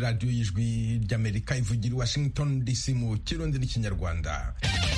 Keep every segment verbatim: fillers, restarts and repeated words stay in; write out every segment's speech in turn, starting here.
radiyo y'ijwi ry'Amerika ivugira i Washington D C mu kirundi n'ikinyarwanda.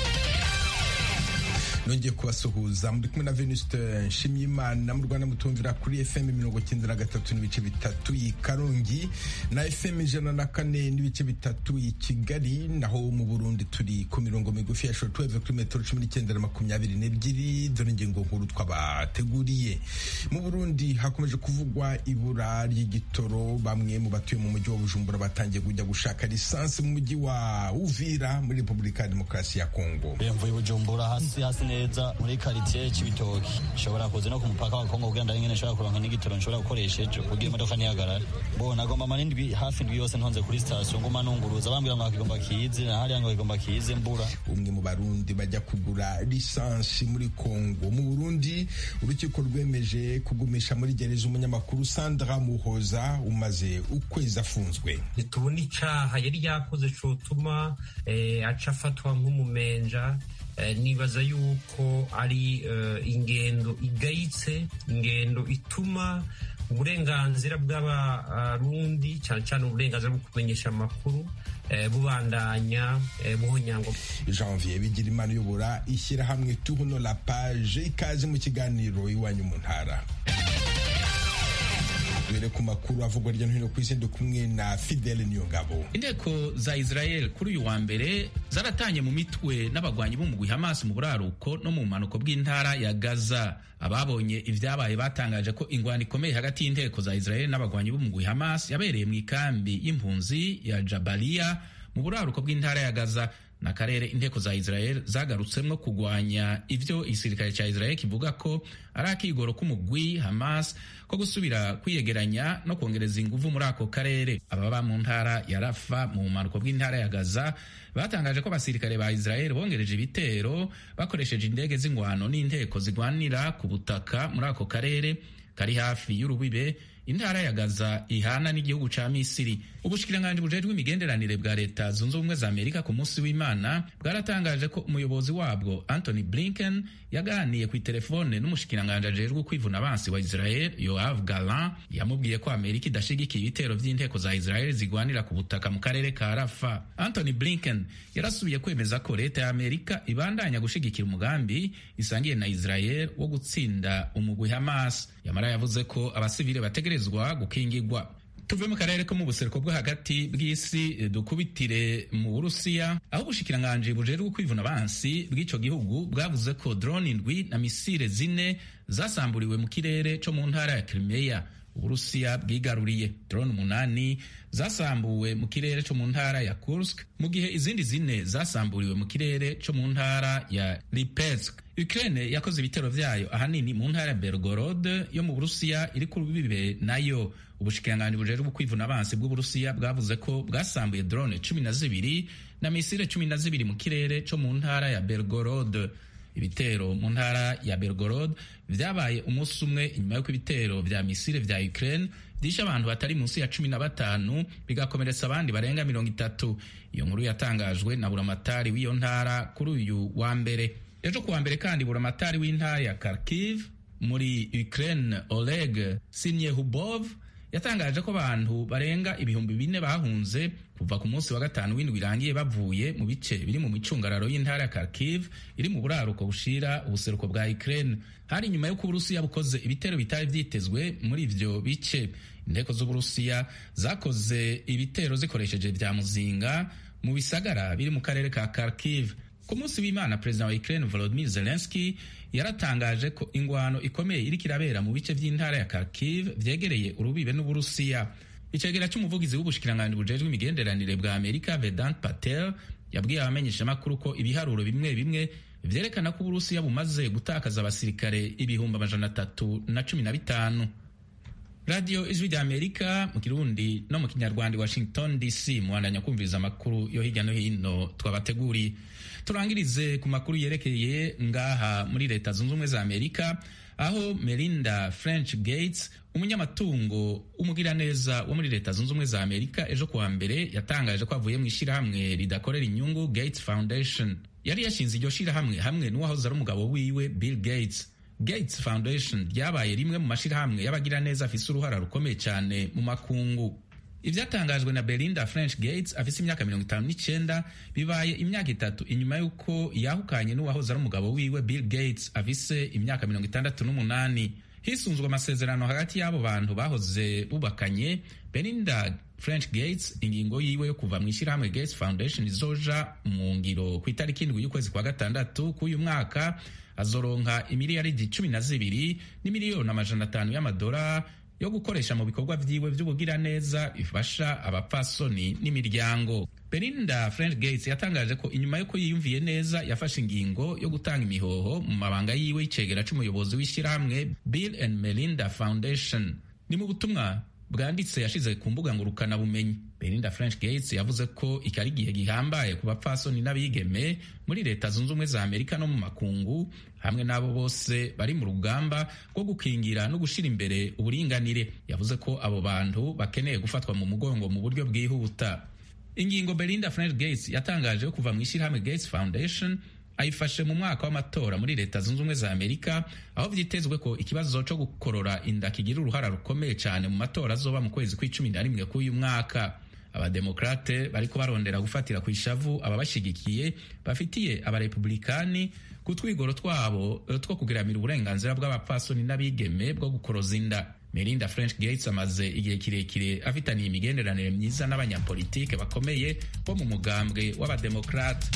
Nongeye kubasuhuza muri kumwe na Venuste Nshimiyimana. Mu Rwanda mutumvira kuri F M mirongo icyenda na gatatu n'ibice bitatu i Karongi na F M ijana na kane n'ibice bitatu i Kigali, naho mu Burundi turi ku mirongo migufi ya shortwave kuri metero cumi n'icyenda na makumyabiri n'ebyiri. Dore ingingo nkuru twabateguriye. Mu Burundi hakomeje kuvugwa ibura ry'igitoro. Bamwe mu batuye mu mujyi wa Bujumbura batangiye kujya gushaka lisansi mu mujyi wa Uvira muri Repubulika ya Demokarasi ya Kongo. Mvuye Bujumbura hasi hasi neza muri quartier Cibitoki, nshobora kuza no ku mupaka wa Kongo kugenda ngene nshobora kuronka n'igitoro nshobora gukoresha ejo kugira imodoka ntihagarare. Bo nagomba manindi hafi ndwi yose ntonze kuri station ngoma nunguruza bambwira ngo akigomba kize na hali ngo akigomba kize mbura. Umwe mu Barundi bajya kugura lisansi muri Kongo. Mu Burundi urukiko rwemeje kugumisha muri gereza umunyamakuru Sandra Muhoza umaze ukwezi afunzwe. Nitubona icaha yari yakoze cotuma eh, aca afatwa nk'umumenja. Uh, nibaza yuko ari uh, ingendo igayitse, ingendo ituma uburenganzira bw'abarundi cyane cyane uburenganzira bwo kumenyesha amakuru uh, bubandanya uh, buhonyango. Janvier Bigirimana uyobora ishyirahamwe Tourno la Page, ikaze mu kiganiro iwanyu mu ntara. Dore ku makuru avugwa hirya no hino ku isi, ndi kumwe na Fidele Niyongabo. Inteko za Israel kuri uyu wa mbere zaratanye mu mitwe n'abagwanyi b'umugwi Hamas mu buraruko no mu manuko bw'intara ya Gaza. Ababonye ivyabaye batangaje ko ingwano ikomeye hagati y'inteko za Israel n'abagwanyi b'umugwi Hamas yabereye mu ikambi y'impunzi ya Jabalia mu buraruko bw'intara ya Gaza, na karere inteko za Israel zagarutsemwo kugwanya ivyo igisirikare ca Israel kivuga ko ari akigoro k'umugwi Hamas ko gusubira kwiyegeranya no kongereza inguvu muri ako karere. Ababa mu ntara ya Rafa mu manuko bw'intara ya Gaza batangaje ko abasirikare ba Israel bongereje ibitero bakoresheje indege z'ingwano n'inteko zigwanira ku butaka muri ako karere kari hafi y'urubibe intara ya Gaza ihana n'igihugu ca Misiri. Ubushikiranganji bujejwe imigenderanire bwa leta zunze ubumwe za Amerika ku munsi w'Imana bwaratangaje ko umuyobozi wabwo Anthony Blinken yaganiye ku telefone n'umushikiranganji ajejwe kwivuna abansi wa Israel Yoav Gallant, yamubwiye ko Amerika idashigikiye ibitero vy'inteko za Israel zigwanira ku butaka mu karere ka Rafa. Anthony Blinken yarasubiye kwemeza ko leta ya Amerika ibandanya gushigikira umugambi isangiye na Israel wo gutsinda umugwi Hamas. Yamara yavuze ko abasivile bategerezwa gukingirwa. Tuve mu karere ko mu buseruko bwo hagati bw'isi dukubitire mu Burusiya, aho ubushikiranganji bujejwe kwivuna abansi bw'ico gihugu bwavuze ko drone indwi na misile zine zasamburiwe mu kirere co mu ntara ya Crimea. Uburusiya bwigaruriye drone umunani zasambuwe mu kirere co mu ntara ya Kursk, mu gihe izindi zine zasamburiwe mu kirere co mu ntara ya Lipetsk. Ukraine yakoze ibitero vyayo ahanini mu ntara ya Belgorod yo mu Burusiya iri ku rubibe nayo. Ubushikiranganji bujejwe kwivuna abansi bw'Uburusiya bwavuze ko bwasambuye drone cumi na zibiri na misile cumi na zibiri mu kirere co mu ntara ya Belgorod. Ibitero mu ntara ya Belgorod vyabaye umunsi umwe inyuma y'uko ibitero vya misile vya Ukraine disha abantu batari munsi ya cumi na batanu bigakomeretsa abandi barenga mirongo itatu. Iyo nkuru yatangajwe na buramatari w'iyo ntara kuri uyu wa mbere. Ejo kuwa mbere kandi buramatari w'intara ya Kharkiv muri Ukraine Oleg Sinyehubov yatangaje ko abantu barenga ibihumbi bine bahunze kuva ku munsi wa gatanu w'indwi irangiye bavuye mu bice biri mu micungararo y'intara ya Kharkiv iri mu buraruko bushira ubuseruko bwa Ukraine. Hari nyuma yo Uburusiya bukoze ibitero bitari vyitezwe muri ivyo bice. Inteko z'Uburusiya zakoze ibitero zikoresheje vya muzinga mu bisagara biri mu karere ka Kharkiv. Ku munsi w'Imana Perezida wa Ukraine Volodymyr Zelensky yaratangaje ko ingwano ikomeye iriko irabera mu bice vy'intara ya Kharkiv vyegereye urubibe n'Uburusiya. Icegera c'umuvugizi w'ubushikiranganji bujejwe imigenderanire bwa Amerika Vedant Patel yabwiye abamenyeshamakuru ko ibiharuro bimwe bimwe vyerekana ko Uburusiya bumaze gutakaza abasirikare ibihumbi amajana atatu na cumi na bitanu. Radio Ijwi rya Amerika mu Kirundi no mu Kinyarwanda Washington D C, muandanya kumviriza amakuru yo hirya no hino twabateguriye. Turangirize ku makuru yerekeye ngaha muri leta zunze ubumwe za Amerika, aho Melinda French Gates, umunyamatungo umugiraneza wo muri leta zunze ubumwe za Amerika, ejo kuwa mbere yatangaje ko avuye mu ishirahamwe ridakorera inyungu Gates Foundation. Yari yashinze iryo shirahamwe hamwe n'uwahoze ari umugabo wiwe Bill Gates. Gates Foundation ryabaye rimwe mu mashirahamwe y'abagiraneza afise uruhara rukomeye cyane mu makungu. ivyatangajwe na Belinda French Gates afise imyaka mirongo itanu n'icenda bibaye imyaka itatu inyuma y'uko yahukanye n'uwahoze ari umugabo wiwe Bill Gates afise imyaka mirongo itandatu n'umunani. Hisunzwe amasezerano hagati y'abo bantu bahoze bubakanye, Belinda French Gates ingingo yiwe yo kuva mu ishyirahamwe Gates Foundation izoja mu ngiro ku itariki indwi y'ukwezi kwa gatandatu k'uyu mwaka. Azoronka imiliyaridi cumi na zibiri n'imiliyoni amajana atanu y'amadolari yo gukoresha mu bikorwa vyiwe vy'ubugiraneza bifasha abapfasoni n'imiryango. Belinda French Gates yatangaje ko inyuma yuko yiyumviye neza yafashe ingingo yo gutanga imihoho mu mabanga yiwe y'icegera c'umuyobozi w'ishyirahamwe Bill and Melinda Foundation. Ni mu butumwa bwanditse yashize ku mbuga ngurukana bumenyi. Belinda French Gates yavuze ko iki ari igihe gihambaye ku bapfasoni n'abigeme muri Leta Zunze Ubumwe za Amerika no mu makungu, hamwe n'abo bose bari mu rugamba rwo gukingira no gushira imbere uburinganire. Yavuze ko abo bantu bakeneye gufatwa mu mugongo mu buryo bwihuta. Ingingo Belinda French Gates yatangaje kuva mu ishyirahamwe Gates Foundation ayifashe mu mwaka w'amatora muri Leta Zunze Ubumwe za Amerika, aho vyitezwe ko ikibazo co gukorora inda kigira uruhara rukomeye cyane mu matora azoba mu kwezi kw'icumi na rimwe k'uyu mwaka. Abademokrate bariko barondera gufatira ku ishavu ababashigikiye bafitiye abarepublikani ku twigoro twabo two kugiramira uburenganzira bw'abapfasoni n'abigeme bwo gukoroza inda. Melinda French Gates amaze igihe kirekire afitaniye imigenderanire myiza n'abanyapolitike bakomeye bo mu mugambwe w'abademokrate.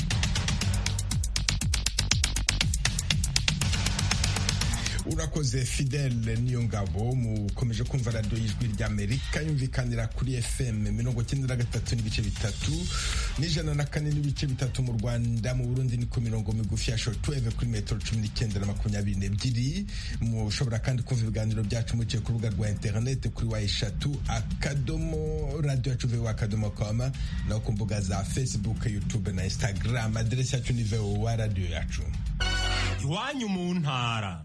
Urakoze Fidel Niyongabo. Mukomeje kumva radio y'ijwi ry'Amerika yumvikanira kuri F M mirongo icyenda na gatatu n'ibice bitatu n'ijana na kane n'ibice bitatu mu Rwanda. Mu Burundi ni ku mirongo migufi ya shortwave kuri metero cumi n'icyenda na makumyabiri n'ebyiri. Mushobora kandi kumva ibiganiro byacu muciye ku rubuga rwa internet kuri wa eshatu akadomo radio yacu voa akadomo com, no ku mbuga za Facebook, YouTube na Instagram. Adresi yacu ni voa radio yacu. Iwanyu mu ntara.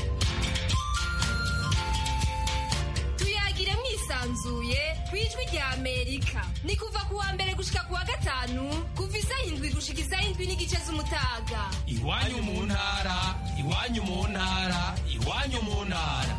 Tuyagire mwisanzuye kwijwi rya Amerika. Ni kuva ku wa mbere gushika ku wa gatanu kuva isaha indwi gushika isaha indwi n'igice z'umutaga. Iwanyu mu ntara, iwanyu mu ntara, iwanyu mu ntara.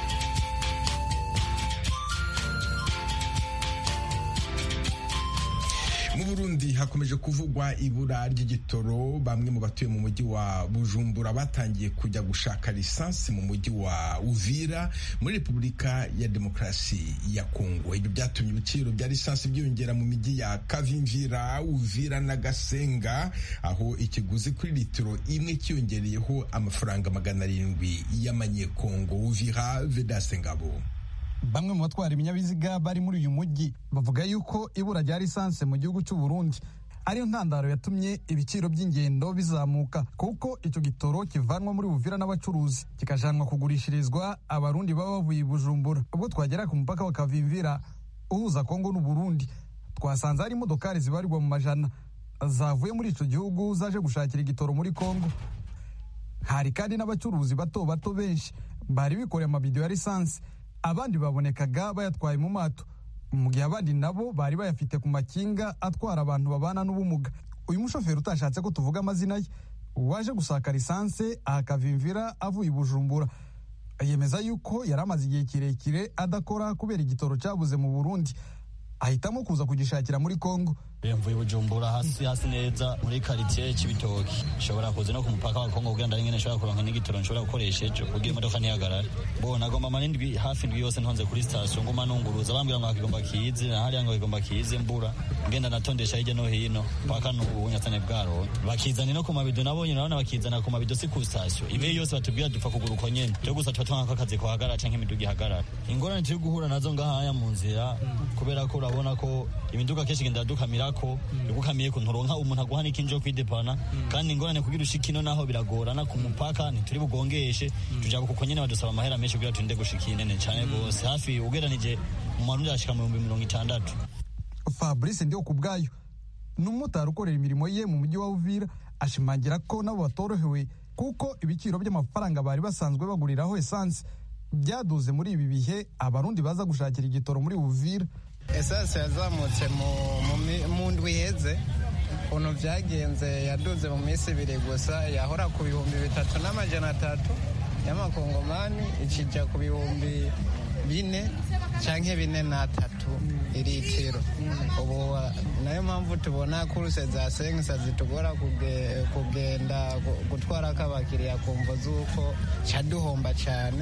Mu Burundi hakomeje kuvugwa ibura ry'igitoro. Bamwe mu batuye mu mujyi wa Bujumbura batangiye kujya gushaka lisansi mu mujyi wa Uvira muri Repubulika ya Demokarasi ya Kongo. Ibyo byatumye ibiciro bya lisansi byiyongera mu mijyi ya Kavimvira, Uvira na Gasenga, aho ikiguzi kuri litiro imwe cyiyongereyeho amafaranga magana arindwi y'amanyekongo. Uvira, Vedaste Ngabo. Bamwe mu batwara ibinyabiziga bari muri uyu mujyi bavuga yuko ibura rya lisansi mu gihugu cy'u Burundi ariyo ntandaro yatumye ibiciro by'ingendo bizamuka, kuko icyo gitoro kivanwa muri Uvira n'abacuruzi kikajanwa kugurishirizwa abarundi baba bavuye i Bujumbura. Ubwo twagera ku mupaka wa Kavimvira uhuza Kongo n'u Burundi, twasanze hari imodokari zibarirwa mu majana zavuye muri icyo gihugu zaje gushakira igitoro muri Kongo. Hari kandi n'abacuruzi bato bato benshi bari bikoreye amabido ya lisansi, abandi babonekaga bayatwaye mu mato, mu gihe abandi nabo bari bayafite ku makinga atwara abantu babana n'ubumuga. Uyu mushoferi utashatse ko tuvuga amazina ye waje gusaka lisansi akavimvira avuye i Bujumbura yemeza yuko yari amaze igihe kirekire adakora kubera igitoro cyabuze mu Burundi, ahitamo kuza kugishakira muri Kongo. Mvuye Bujumbura hasi hasi neza muri quartier Cibitoki, nshobora kuza no ku mupaka wa Kongo kugira ndangene nshobora kuronka n'igitoro nshobora gukoresha ejo kugira imodoka ntihagarare. Bo nagomba manindwi hafi indwi yose ntonze kuri station ngoma nunguruza, bambwira ngo akigomba kize na hariya ngo igomba kize mbura ngenda natondesha hirya no hino paka n'ubu nyatsane bwaro bakizana no ku mabido nabonye nabona bakizana ku mabido si ku station ibe yose batubwira dupfa kugura uko nyene cyo gusa twatanga akazi ko hagarara canke imiduga ihagarara. Ingorane turi guhura nazo ngahaya mu nzira kubera ko urabona ko imiduga kenshi genda dukamira ko ugukamiye ko nturonka umuntu aguhana ikinjo kwidepana, kandi ingorane kugira ushikino naho biragorana ku mupaka ntituri bugongeshe tuja kuko nyene badusaba amahera menshi kugira turinde gushikine nene cyane gose hafi ugeranije mu marundi ashika mu mirongo itandatu. Fabrice ndio kubgayo n'umutari ukorera imirimo ye mu mujyi wa Uvira ashimangira ko nabo batorohewe kuko ibiciro by'amafaranga bari basanzwe baguriraho essence byaduze muri ibi bihe abarundi baza gushakira igitoro muri Uvira. Essence yazamutse mu ndwi iheze, ukuntu byagenze yaduze mu minsi ibiri gusa, yahora ku bihumbi bitatu n'amajana atatu y'amakongomani ikijya ku bihumbi bine canke bine n'atatu iritiro. Ubu nayo mpamvu tubona kuruse za sengisa zitugora kugenda gutwarako abakiriya kumvo z'uko caduhomba cane.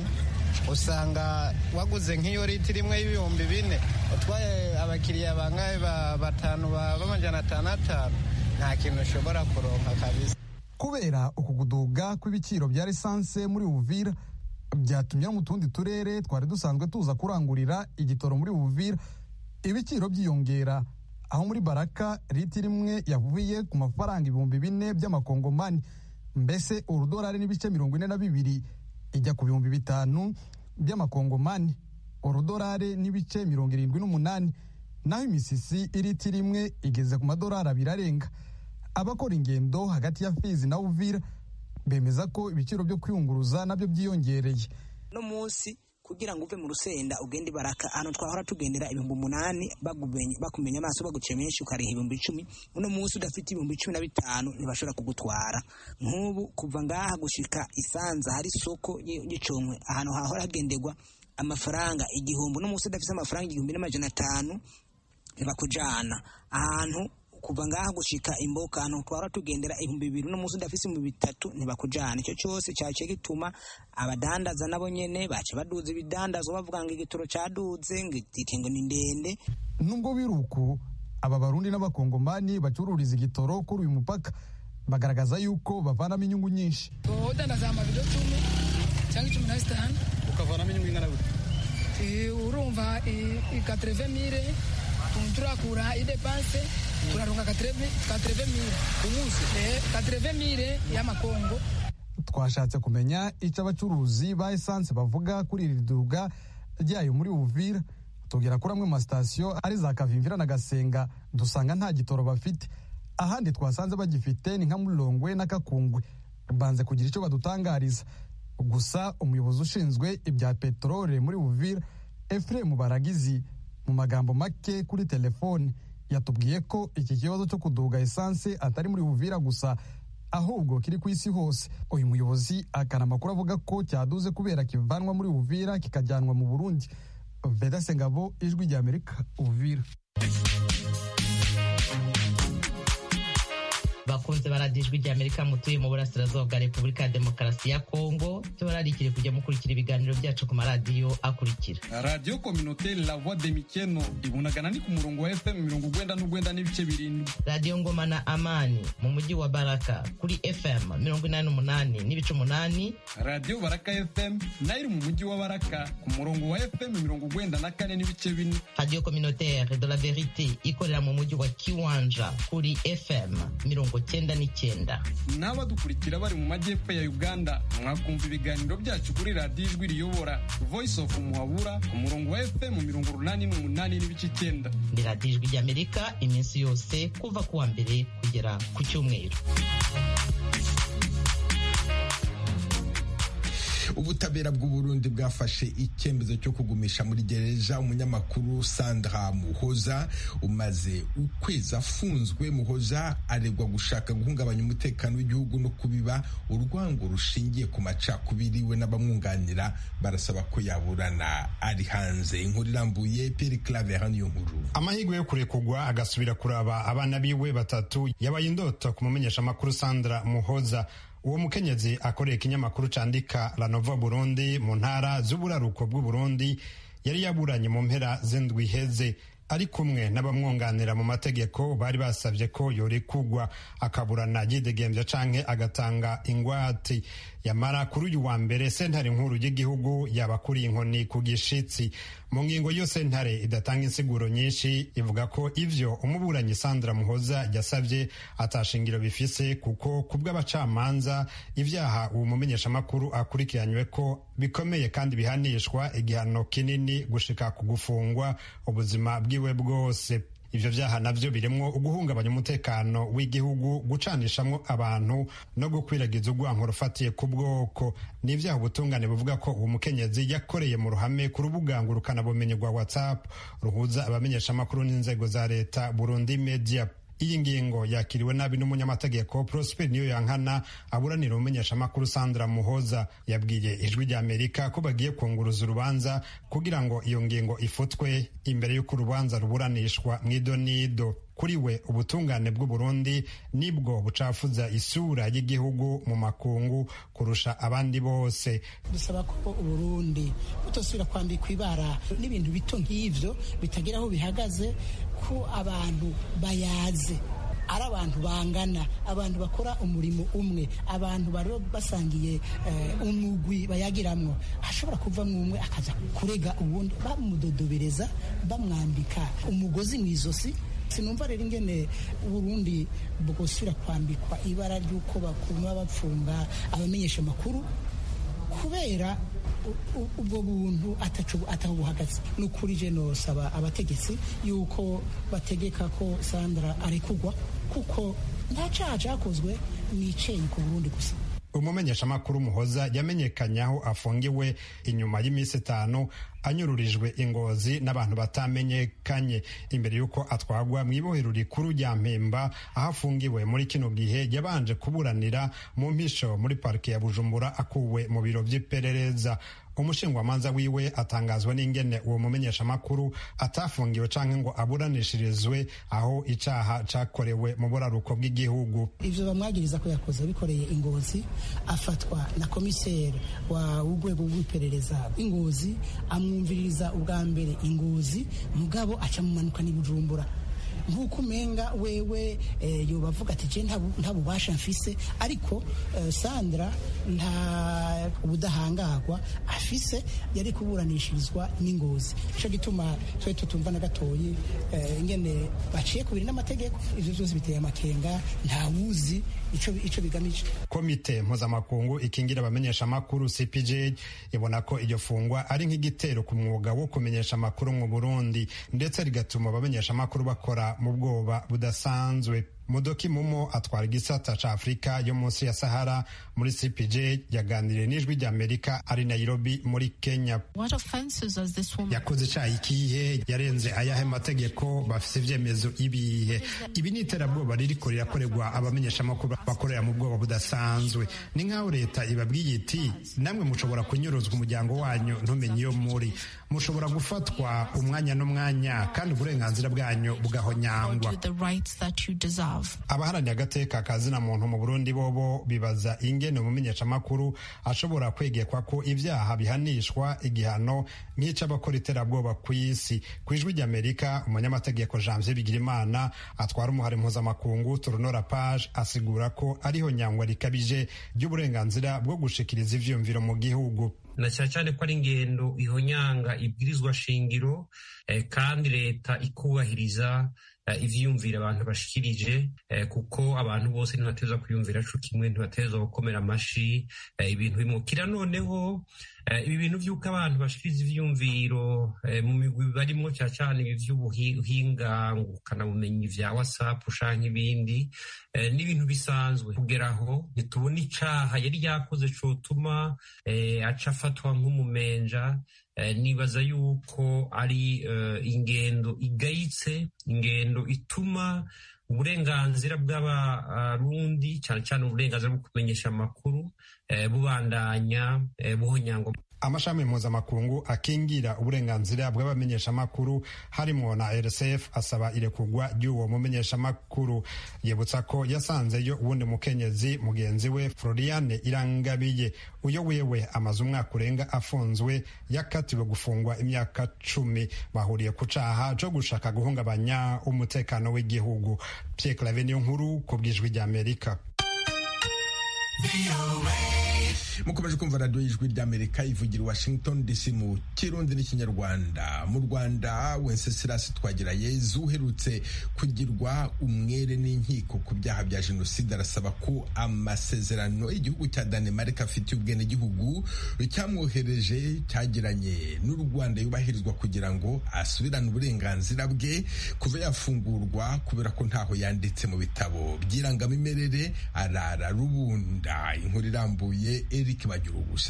Usanga waguze nk'iyo litiro imwe y'ibihumbi bine utwaye abakiriya bangahe batanu b'amajana atanu atanu nta kintu ushobora kuronka kabisa. Kubera ukuguduga kw'ibiciro bya lisanse muri Uvira byatumye no mu tundi turere twari dusanzwe tuza kurangurira igitoro muri Uvira ibiciro byiyongera, aho muri Baraka litiro imwe yavuye ku mafaranga ibihumbi bine by'amakongomani, mbese urudolari n'ibice mirongo ine na bibiri ijya ku bihumbi bitanu by'amakongomani, urudolari n'ibice mirongo irindwi n'umunani, naho imisisi ilitiro imwe igeze ku madolari abiri arenga. Abakora ingendo hagati ya Fizi na Uvira bemeza ko ibiciro byo kwiyunguruza nabyo byiyongereye. No munsi kugira ngo uve mu Rusenda ugende Baraka, hano twahora tugendera ibihumbi umunani bagumenye bakumenya amaso baguciye menshi ukariha ibihumbi icumi. Uno munsi udafite ibihumbi cumi na bitanu ntibashobora kugutwara. Nk'ubu kuva ngaha gushika Isanza hari soko y'Iconkwe, ahantu hahora hagenderwa amafaranga igihumbi. Uno munsi udafite amafaranga igihumbi n'amajana atanu ntibakujana. Ahantu kuva ngaha gushika Imboka ahantu twara tugendera ibihumbi bibiri no munsi ndafise mu bitatu ntibakujana. Icyo cyose cyaciye gituma abadandaza nabo nyene bace baduza ibidandazo bavuga ngo igitoro caduze ngo ngo ni ndende. Nubwo biruku aba Barundi n'abakongomani bacururiza igitoro kuri uyu mupaka bagaragaza yuko bavanamo inyungu nyinshi. Udandaza amabido cumi cyangwa cumi na zitanu ukavanamo inyungu ingana gute? Urumva quatre-vingt mille turakura idepanse turaronka quatre-vingt mille ku munsi, quatre-vingt mille y'amakongo. Twashatse kumenya icyo abacuruzi ba esanse bavuga kuri iri duga ryayo muri Uvira, tugera kuri amwe mu masitasiyo ari za Kavimvira na Gasenga dusanga nta gitoro bafite, ahandi twasanze bagifite ni nka Mulongwe na Kakungwe. Banze kugira icyo badutangariza, gusa umuyobozi ushinzwe ibya peteroli muri Uvira Ephraim Baragizi mu magambo make kuri telefone yatubwiye ko iki kibazo cyo kuduga esanse atari muri Uvira gusa ahubwo kiri ku isi hose. Uyu muyobozi akana amakuru avuga ko cyaduze kubera kivanwa muri Uvira kikajyanwa mu Burundi. Vedase Ngabo, Ijwi rya Amerika, Uvira. Bakunze baradijwi rya Amerika mutuye mu burasirazuba bwa Repubulika ya Demokarasi ya Kongo, tubararikire kujya mukurikira ibiganiro byacu ku maradiyo akurikira: Radio Communautaire La Voix de Mikeno ibunagana ni ku murongo wa F M mirongo ugwenda n'ugwenda n'ibice birindwi. Radio Ngoma na Amani mu mujyi wa Baraka kuri F M mirongo inani n'umunani n'ibice umunani. Radio Baraka F M nayo mu mujyi wa Baraka ku murongo wa F M mirongo ugwenda na kane n'ibice bine. Radio Communautaire de la Verite ikorera mu mujyi wa Kiwanja kuri F M mirongo cyenda n'icyenda. N'abadukurikira bari mu majyepfo ya Uganda mwakumva ibiganiro byacu kuri Radio Ijwi Riyobora Voice of Muhabura ku murongo wa F M mirongo urunani n'umunani n'ibice icyenda. Ni Radio Ijwi ry'Amerika iminsi yose kuva ku wa mbere kugera ku cyumweru. Ubutabera bw'u Burundi bwafashe icyemezo cyo kugumisha muri gereza umunyamakuru Sandra Muhoza umaze ukwezi afunzwe. Muhoza aregwa gushaka guhungabanya umutekano w'igihugu no kubiba urwango rushingiye ku macakubiri. We n'abamwunganira barasaba ko yaburana ari hanze. Inkuru irambuye Pierre Claver hano nkuru. Amahirwe yo kurekugwa agasubira kuraba abana biwe batatu yabaye indoto kumumenyesha makuru Sandra Muhoza. Uwo mukenyezi akoreye ikinyamakuru candika La Nova Burundi mu ntara z'uburaruko bw'u Burundi yari yaburanye mu mpera z'indwi iheze ari kumwe n'abamwunganira mu mategeko. Bari basavye ko yorekugwa akaburana yidegembya canke agatanga ingwate. Yamara kuri uyu wa mbere sentare nkuru y'igihugu yabakuriye inkoni ku gishitsi. Mu ngingo yo sentare idatanga insiguro nyinshi ivuga ko ivyo umuburanyi Sandra Muhoza yasavye atashingiro bifise, kuko kubw'abacamanza ivyaha uwo mumenyesha makuru akurikiranywe ko bikomeye kandi bihanishwa igihano kinini gushika ku gufungwa ubuzima bwiwe bwose. Ivyo vyaha navyo biremwo uguhungabanya umutekano w'igihugu, gucanishamwo abantu no gukwiragiza urwanko rufatiye ku bwoko. N'ivyaha ubutungane buvuga ko uwo mukenyezi yakoreye mu ruhame ku rubuga ngurukana bumenyi rwa WhatsApp ruhuza abamenyesha makuru n'inzego za leta Burundi Media. iyi ngingo yakiriwe nabi n'umunyamategeko Prosper Niyoyankana aburanira umumenyeshamakuru Sandra Muhoza. Yabwiye ijwi rya Amerika ko bagiye kunguruza urubanza kugira ngo iyo ngingo ifutwe imbere y'uko urubanza ruburanishwa mw'idonido. Kuri we ubutungane bw'u Burundi nibwo bucafuza isura y'igihugu mu makungu kurusha abandi bose. Dusaba ko Uburundi butosubira kwambikwa ibara n'ibintu bito nk'ivyo bitagira aho bihagaze, ko abantu bayaze ari abantu bangana, abantu bakora umurimo umwe, abantu bari basangiye uh, umugwi bayagiramwo. Hashobora kuvamwo umwe akaza kurega ubundi, bamudodobereza bamwambika umugozi mw'izosi. Sinumva rero ingene Burundi bwosubira kwambikwa ibara ry'uko bakuma bapfunga abamenyesha makuru kubera ubwo buntu ataho buhagaze. N'ukuri je nosaba abategetsi yuko bategeka ko Sandra arekugwa kuko nta caha cakozwe, nicenye ku Burundi gusa. Umumenyeshamakuru Muhoza yamenyekanye aho afungiwe inyuma y'iminsi itanu anyururijwe ingozi n'abantu batamenyekanye imbere y'uko atwagwa mw'ibohero rikuru rya Mpemba aho afungiwe. Muri kino gihe yabanje kuburanira mu mpisho muri parike ya Bujumbura akuwe mu biro vy'iperereza. Umushingwamanza wiwe atangazwa n'ingene uwo mumenyeshamakuru atafungiwe canke ngo aburanishirizwe aho icaha cakorewe mu buraruko bw'igihugu. Ivyo bamwagiriza ko yakoze bikoreye ingozi, afatwa na komiseri wa urwego rw'iperereza ingozi, amwumviririza ubwa mbere ingozi, mugabo aca mumanuka ni Bujumbura. Nkuko umenga wewe eh, yo bavuga ati je nta bubasha mfise, ariko eh, Sandra nta ubudahangagwa afise, yari kuburanishirizwa n'ingozi. Ico gituma twe tutumva na gatoyi eh, ingene baciye kubiri n'amategeko. Ivyo byose biteye amakenga, nta wuzi ico ico bigamije. Komite mpuzamakungu ikingira abamenyesha makuru C P J ibona ko iryo fungwa ari nk'igitero ku mwuga wo kumenyesha makuru mu Burundi, ndetse rigatuma abamenyesha makuru bakora mu bwoba budasanzwe. Mudoki Mumo atwara igisata ca Afrika yo munsi ya Sahara muri C P J yaganiriye n'ijwi rya Amerika ari Nairobi muri Kenya. Yakoze icaha ikihe? Yarenze ayahe mategeko? Bafise ivyemezo ibihe? Ibi ni iterabwoba ririko rirakorerwa abamenyeshamakuru bakorera mu bwoba budasanzwe. Ni nk'aho leta ibabwiye iti namwe mushobora kunyuruzwa umuryango wanyu ntumenye iyo muri, mushobora gufatwa umwanya n'umwanya kandi uburenganzira bwanyu bugahonyangwa. Abaharaniye agateka kazina muntu mu Burundi bobo bibaza ingene umumenyeshamakuru ashobora kwegekwa ko ivyaha bihanishwa igihano nk'ic'abakora iterabwoba kw'isi. Kw'ijwi ry'Amerika umunyamategeko Janvier Bigirimana atwara umuhari mpuzamakungu Tournora Page asigura ko ariho nyangwa rikabije ry'uburenganzira bwo gushikiriza ivyumviro mu gihugu, na cyane cyane ko ari ingendo ihonyanga ibwirizwa shingiro eh, kandi leta ikubahiriza Uh, ivyiyumvira abantu bashikirije, uh, kuko abantu bose ntibateza kwiyumvira co kimwe, ntibateza gukomera amashi uh, ibintu bimukira. Noneho uh, ibi bintu vy'uko abantu bashikiriza ivyiyumviro uh, mu migwi barimwo cyane cyane ibi vy'ubuhinga ngukanabumenyi vya WhatsApp canke ibindi uh, n'ibintu bisanzwe. Kugeraho ntitubona icaha yari yakoze cotuma uh, aca afatwa nk'umumenja. Uh, nibaza yuko ari uh, ingendo igayitse, ingendo ituma uburenganzira bw'abarundi cyane cyane uburenganzira bwo kumenyesha amakuru uh, bubandanya uh, buhonyangwa. Amashami mpuzamakungu akingira uburenganzira bw'abamenyeshamakuru harimo na R S F asaba irekugwa ry'uwo mumenyeshamakuru. Yibutsa ko yasanzeyo ubundi mukenyezi mugenzi we Floriane Irangabiye, uyo wewe amaze umwaka urenga afunzwe, yakatiwe gufungwa imyaka cumi. Bahuriye ku caha co gushaka guhungabanya umutekano w'igihugu. Pierre Claver Nkuru ku bw'ijwi ry'Amerika. Mukomeje kumva radio y'ijwi ry'Amerika ivugira Washington D C mu Kirundi n'Ikinyarwanda. Mu Rwanda Wenceslas Twagirayezu uherutse kugirwa umwere n'inkiko ku byaha bya jenoside arasaba ko amasezerano igihugu cya Danemark afitiye ubwenegihugu cyamwohereje cyagiranye n'u Rwanda yubahirizwa kugira ngo asubirane uburenganzira bwe kuva yafungurwa kubera ko ntaho yanditse mu bitabo by'irangamimerere arara rubunda. Inkuru irambuye Eric Bagirugusa.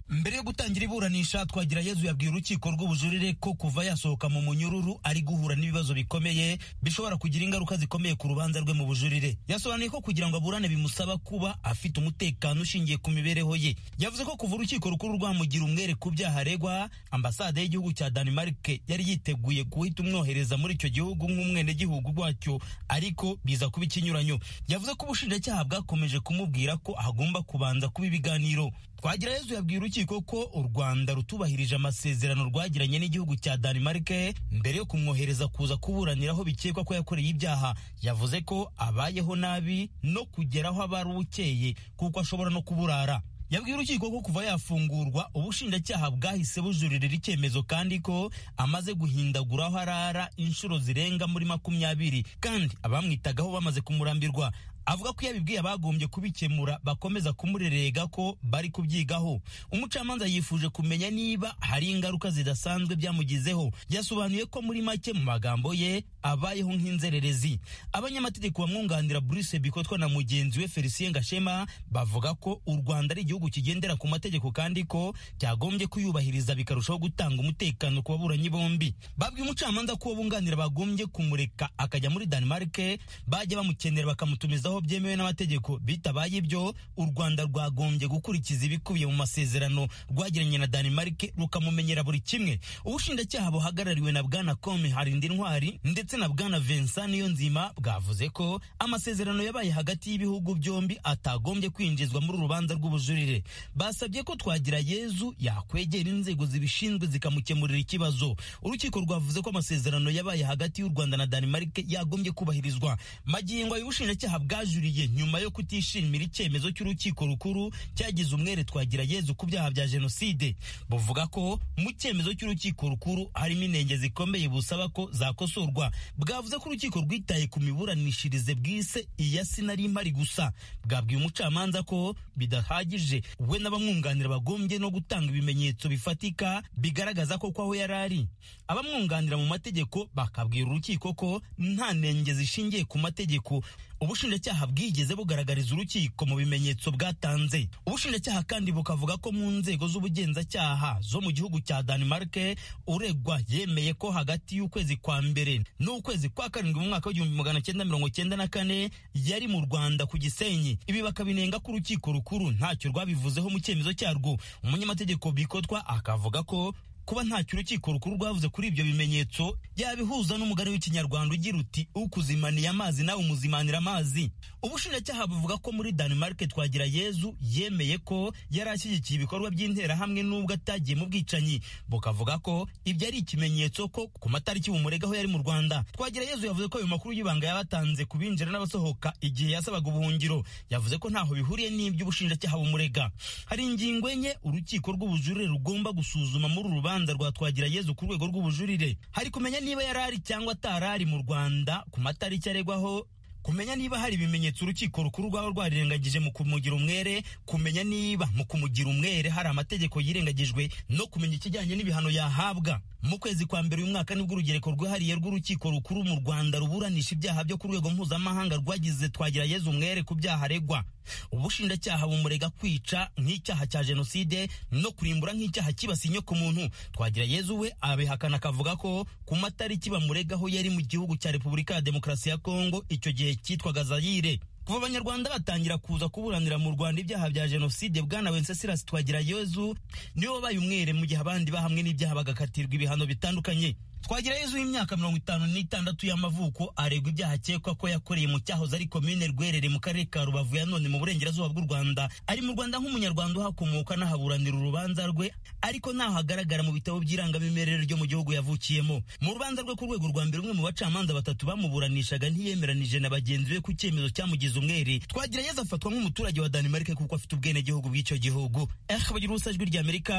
mbere yo gutangira iburanisha Twagirayezu yabwiye urukiko rw'ubujurire ko kuva yasohoka mu munyururu ari guhura n'ibibazo bikomeye bishobora kugira ingaruka zikomeye ku rubanza rwe mu bujurire. Yasobanuye ko kugira ngo aburane bimusaba kuba afite umutekano ushingiye ku mibereho ye. Yavuze ko kuva urukiko rukuru rwamugira umwere ku byaha aregwa, ambasade y'igihugu cya Denmark yari yiteguye guhita umwohereza muri icyo gihugu nk'umwenegihugu wacyo, ariko biza kuba ikinyuranyo. Yavuze ko ubushinjacyaha bwakomeje kumubwira ko agomba kubanza kuba ibiganiro. Twagirayezu yabwiye urukiko ko u Rwanda rutubahirije amasezerano rwagiranye n'igihugu cya Denmark mbere yo kumwohereza kuza kuburanira aho bikekwa ko yakoreye ibyaha. Yavuze ko abayeho nabi no kugeraho abari ukeye kuko ashobora no kuburara. Yabwiye urukiko ko kuva yafungurwa ubushinjacyaha bwahise bujuririra icyemezo kandi ko amaze guhindagura aho arara inshuro zirenga muri makumyabiri kandi abamwitagaho bamaze kumurambirwa. Avuga ko yabibwiye abagombye kubikemura bakomeza kumurerega ko bari kubyigaho. Umucamanza yifuje kumenya niba hari ingaruka zidasanzwe byamugizeho. Yasobanuye ko muri make mu magambo ye abayeho nk'inzererezi. Abanyamategeko bamwunganira Bruce Bikotwa na mugenzi we Felicien Gashema bavuga ko u Rwanda ari igihugu kigendera ku mategeko kandi ko cyagombye kuyubahiriza bikarushaho gutanga umutekano ku baburanyi bombi. Babwiye umucamanza ko bunganira bagombye kumureka akajya muri Denmark, bajya bamukenera bakamutumizaho byemewe n'amategeko. Bitabaye ibyo u Rwanda rwagombye gukurikiza ibikubiye mu masezerano rwagiranye na Denmark rukamumenyera buri kimwe. Ubushinjacyaha buhagarariwe na Bwana Kome Harindintwari ndetse na Bwana Vincent Niyonzima bwavuze ko amasezerano yabaye hagati y'ibihugu byombi atagombye kwinjizwa muri urubanza rw'ubujurire. Basabye ko Twagirayezu yakwegera inzego zibishinzwe zikamukemurira ikibazo. Urukiko rwavuze ko amasezerano yabaye hagati y'u Rwanda na Denmark yagombye kubahirizwa. Magingo y'ubushinjacyaha bwajuriye nyuma yo kutishimira icyemezo cy'urukiko rukuru cyagize umwere Twagirayezu ku byaha bya jenoside. Buvuga ko mu cyemezo cy'urukiko rukuru harimo inenge zikomeye busaba ko zakosorwa. Bwavuze ko urukiko rwitaye ku miburanishirize bwise iya sinari impari gusa. Bwabwiye umucamanza ko bidahagije we n'abamwunganira bagombye no gutanga ibimenyetso bifatika bigaragaza ko kwaho yarari. Abamwunganira mu mategeko bakabwira urukiko ko nta nenge zishingiye ku mategeko ubushinjacyaha bwigeze bugaragariza urukiko mu bimenyetso bwatanze. Ubushinjacyaha kandi bukavuga ko mu nzego z'ubugenzacyaha zo mu gihugu cya Denmark uregwa yemeye ko hagati y'ukwezi kwa mbere n'ukwezi kwa karindwi mu mwaka w'igihumbi magana cyenda mirongo cyenda na kane yari mu Rwanda ku Gisenyi. Ibi bakabinenga ko urukiko rukuru ntacyo rwabivuzeho mu cyemezo cyarwo. Umunyamategeko Bikotwa akavuga ko kuba ntacyo urukiko rukuru rwavuze kuri ibyo bimenyetso yabihuza n'umugani w'ikinyarwanda ugira uti ukuzimaniye amazi nawe umuzimanira amazi. Ubushinjacyaha buvuga ko muri Denmark Twagirayezu yemeye ko yari ashyigikiye ibikorwa by'interahamwe n'ubwo atagiye mu bwicanyi. Bukavuga ko ibyo ari ikimenyetso ko ku matariki bumuregaho yari mu Rwanda. Twagirayezu yavuze ko ayo makuru y'ibanga yabatanze ku binjira n'abasohoka igihe yasabaga ubuhungiro. Yavuze ko ntaho bihuriye n'ibyo ubushinjacyaha bumurega. Hari ingingo enye urukiko rw'ubujurire rugomba gusuzuma muri urubanza rwa Twagirayezu ku rwego rw'ubujurire. Hari kumenya niba yarari cyangwa atarari mu Rwanda ku matariki aregwaho, kumenya niba hari ibimenyetso urukiko rukuru rwaba rwarirengagije mu kumugira umwere, kumenya niba mu kumugira umwere hari amategeko yirengagijwe, no kumenya ikijyanye n'ibihano yahabwa. Mu kwezi kwa mbere uyu mwaka nibwo urugereko rwihariye rw'urukiko rukuru mu Rwanda ruburanisha ibyaha byo ku rwego mpuzamahanga rwagize Twagirayezu umwere ku byaha aregwa. Ubushinjacyaha bumurega kwica nk'icyaha cya jenoside no kurimbura nk'icyaha kibasiye inyoko muntu. Twagirayezu we abihakana akavuga ko ku matariki bamuregaho yari mu gihugu cya Repubulika ya Demokarasi ya Kongo, icyo gihe cyitwaga Zaire. Kuva abanyarwanda batangira kuza kuburanira mu Rwanda ibyaha bya jenoside, Bwana Wenceslas Twagirayezu niwe wabaye umwere mu gihe abandi bahamwe n'ibyaha bagakatirwa ibihano bitandukanye. Twagirayezu y'imyaka mirongo itanu n'itandatu y'amavuko aregwa ibyaha akekwa ko yakoreye mu cyahoze ari komine Rwerere mu karere ka Rubavu ya none mu burengerazuba bw'u Rwanda. Ari mu Rwanda nk'umunyarwanda uhakomoka n'ahaburanira urubanza rwe, ariko ntaho hagaragara mu bitabo by'irangamimerere ryo mu gihugu yavukiyemo. Mu rubanza rwe ku rwego rwa mbere, umwe mu bacamanza batatu bamuburanishaga ntiyemeranije na bagenzi be ku cyemezo cyamugize umwere. Twagirayezu afatwa nk'umuturage wa Denmark kuko afite ubwenegihugu bw'icyo gihugu. Eh, bagira usajwi ry'Amerika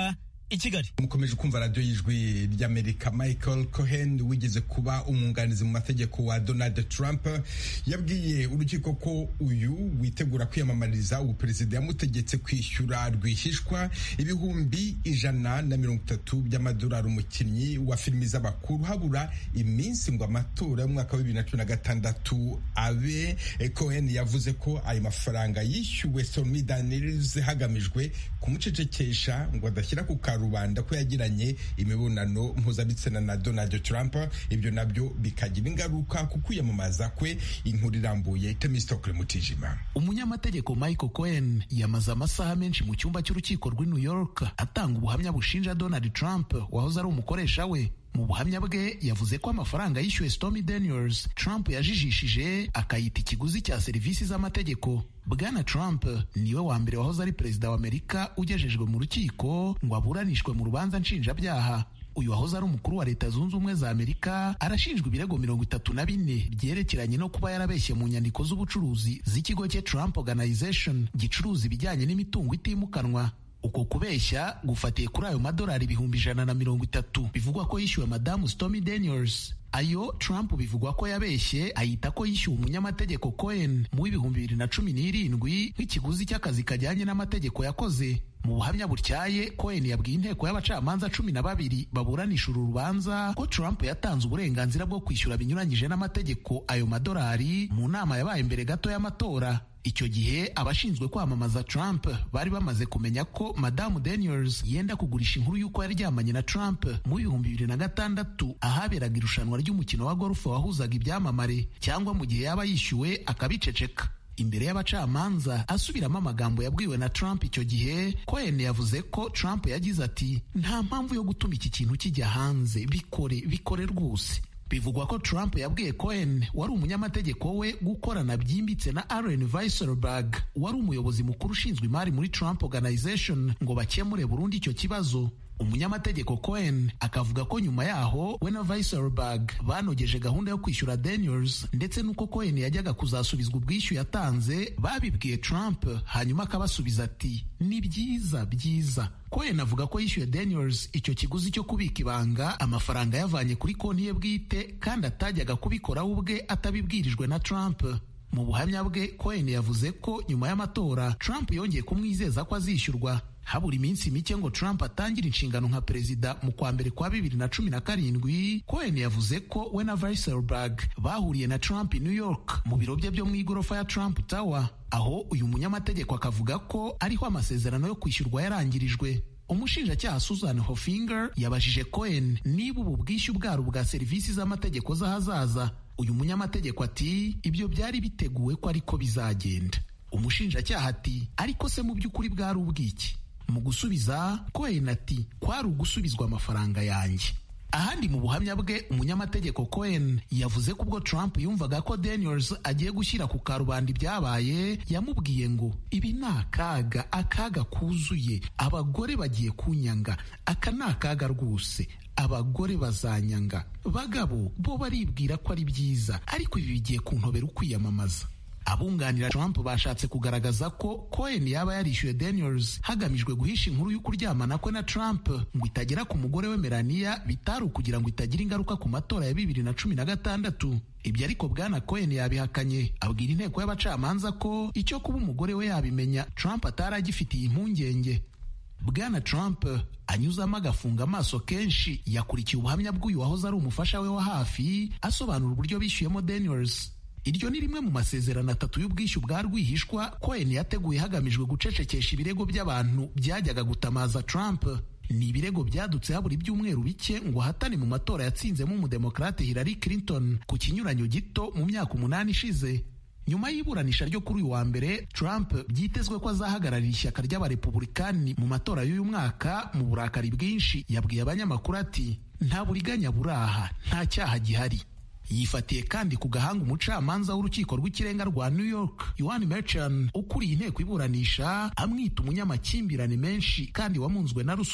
i Kigali. mukomeje kumva radio y'ijwi ry'Amerika. Michael Cohen wigeze kuba umwunganizi mu mategeko wa Donald Trump yabwiye urukiko ko uyu witegura kwiyamamariza ubuperezida yamutegetse kwishyura rwihishwa ibihumbi ijana na mirongo itatu by'amadolari umukinnyi wa filimi z'abakuru habura iminsi ngo amatora y'umwaka wa bibiri na cumi na gatandatu abe. Cohen yavuze ko ayo mafaranga yishyuwe Stormy Daniels hagamijwe kumucecekesha ngo adashyira ku karubanda ko yagiranye imibonano mpuzabitsina na Donald Trump. Ibyo nabyo bikagira ingaruka ku kwiyamamaza kwe. Inkuru irambuye Temistokle Mutijima. Umunyamategeko Michael Cohen yamaze amasaha menshi mu cyumba cy'urukiko rw'i New York atanga ubuhamya bushinja Donald Trump wahoze ari umukoresha we. Mu buhamya bwe yavuze ko amafaranga yishyuwe Stormy Daniels Trump yajijishije akayita ikiguzi cya serivisi z'amategeko. Bwana Trump niwe wa mbere wahoze ari perezida wa Amerika ugejejwe mu rukiko ngo aburanishwe mu rubanza nshinjabyaha. Uyu wahoze ari umukuru wa Leta Zunze Ubumwe za Amerika arashinjwa ibirego mirongo itatu na bine byerekeranye no kuba yarabeshye mu nyandiko z'ubucuruzi z'ikigo cye Trump Organization gicuruza ibijyanye n'imitungo itimukanwa. Uko kubeshya gufatiye kuri ayo madolari ibihumbi ijana na mirongo itatu bivugwa ko yishyuwe madamu Stormy Daniels. Ayo Trump bivugwa ko yabeshye ayita ko yishyuwe umunyamategeko Cohen mu w'ibihumbi bibiri na cumi n'irindwi nk'ikiguzi cy'akazi kajyanye n'amategeko yakoze. Mu buhamya butyaye Cohen yabwiye inteko y'abacamanza cumi na babiri baburanisha uru rubanza ko Trump yatanze uburenganzira bwo kwishyura binyuranyije n'amategeko ayo madolari mu nama yabaye mbere gato y'amatora. Icyo gihe abashinzwe kwamamaza Trump bari bamaze kumenya ko madamu Daniels yenda kugurisha inkuru y'uko yaryamanye na Trump mu bihumbi bibiri na gatandatu ahaberaga irushanwa ry'umukino wa golf wahuzaga ibyamamare, cyangwa mu gihe yaba yishyuwe akabiceceka. Imbere y'abacamanza asubiramo amagambo yabwiwe na Trump icyo gihe, Cohen yavuze ko Trump yagize ati nta mpamvu yo gutuma iki kintu kijya hanze, bikore bikore rwose. Bivugwa ko Trump yabwiye Cohen wari umunyamategeko we gukorana byimbitse na Allen Weisselberg wari umuyobozi mukuru ushinzwe imari muri Trump Organization ngo bakemure burundu icyo kibazo. Umunyamategeko Cohen akavuga ko nyuma yaho we na Weisselberg banogeje gahunda yo kwishyura Daniels ndetse nuko Cohen yajyaga kuzasubizwa ubwishyu yatanze babibwiye Trump, hanyuma akabasubiza ati ni byiza byiza. Cohen avuga ko yishyuye Daniels icyo kiguzi cyo kubika ibanga amafaranga yavanye kuri konti ye bwite kandi atajyaga kubikora ubwe atabibwirijwe na Trump. Mu buhamya bwe Cohen yavuze ko nyuma y'amatora Trump yongeye kumwizeza ko azishyurwa. Habura iminsi mike ngo Trump atangire inshingano nka perezida mu kwa mbere kwa bibiri na cumi na karindwi, Cohen yavuze ko we na Weisselberg bahuriye na Trump i New York mu biro bye byo mu igorofa ya Trump Tower, aho uyu munyamategeko akavuga ko ariho amasezerano yo kwishyurwa yarangirijwe. Umushinjacyaha Susan Hofinger yabajije Cohen niba ubu bwishyu bwari ubwa serivisi z'amategeko z'ahazaza. Uyu munyamategeko ati ibyo byari biteguwe ko ariko bizagenda. Umushinjacyaha ati ariko se mu by'ukuri bwari ubwiki? Mu gusubiza Cohen ati kwari ugusubizwa amafaranga yanjye. Ahandi mu buhamya bwe umunyamategeko Cohen yavuze ko ubwo Trump yumvaga ko Daniels agiye gushyira ku karubanda ibyabaye, yamubwiye ngo ibi ni akaga, akaga kuzuye, abagore bagiye kunyanga, aka ni akaga rwose, abagore bazanyanga, bagabo bo baribwira ko ari byiza, ariko ibi bigiye kuntobera ukwiyamamaza. Abunganira Trump bashatse kugaragaza ko Cohen yaba yarishyuye Daniels hagamijwe guhisha inkuru y'uko uryamana kwe na Trump ngo itagera ku mugore we Melania, bitari ukugira ngo itagira ingaruka ku matora ya bibiri na cumi na gatandatu. Ibyo ariko bwana Cohen yabihakanye, abwira inteko y'abacamanza ko icyo kuba umugore we yabimenya Trump atari agifitiye impungenge. Bwana Trump anyuzamo agafunga amaso kenshi yakurikiye ubuhamya bw'uyu wahoze ari umufasha we wa hafi asobanura uburyo bishyuyemo Daniels. Iryo ni rimwe mu masezerano atatu y'ubwishyu bwa rwihishwa Cohen yateguye hagamijwe gucecekesha ibirego by'abantu byajyaga gutamaza Trump. Ni ibirego byadutse habura ibyumweru bike ngo ahatane mu matora yatsinzemo umudemokrate Hillary Clinton ku kinyuranyo gito mu myaka umunani ishize. Nyuma y'iburanisha ryo kuri uyu wa mbere, Trump byitezwe ko azahagararira ishyaka ry'abarepublikani mu matora y'uyu mwaka mu burakari bwinshi. Yabwiye abanyamakuru ati nta buriganya buraha, nta cyaha gihari. Yifatiye kandi ku gahanga umucamanza w'urukiko rw'ikirenga rwa New York Yohan Merchan ukuriye inteko iburanisha, amwita umunyamakimbirane menshi kandi wamunzwe na ruswa.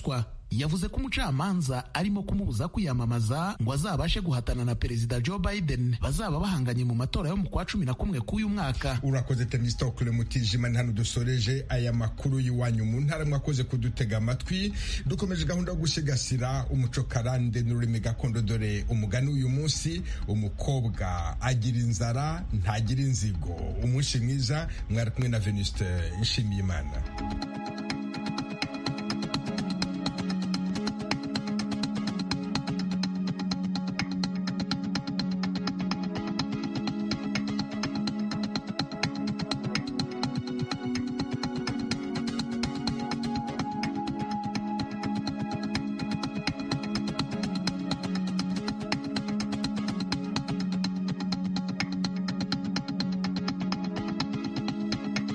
yavuze ko umucamanza arimo kumubuza kwiyamamaza ngo azabashe guhatana na perezida Joe Biden bazaba bahanganye mu matora yo mu kwa cumi na kumwe k'uyu mwaka. Urakoze Temistokle Mutijima. Ni hano dusoreje aya makuru y'iwanyu mu ntara. Mwakoze kudutega amatwi. Dukomeje gahunda yo gusigasira umuco karande n'ururimi gakondo, dore umugani uyu munsi: umukobwa agira inzara ntagira inzigo. Umunsi mwiza. Mwari kumwe na Venuste Nshimiyimana.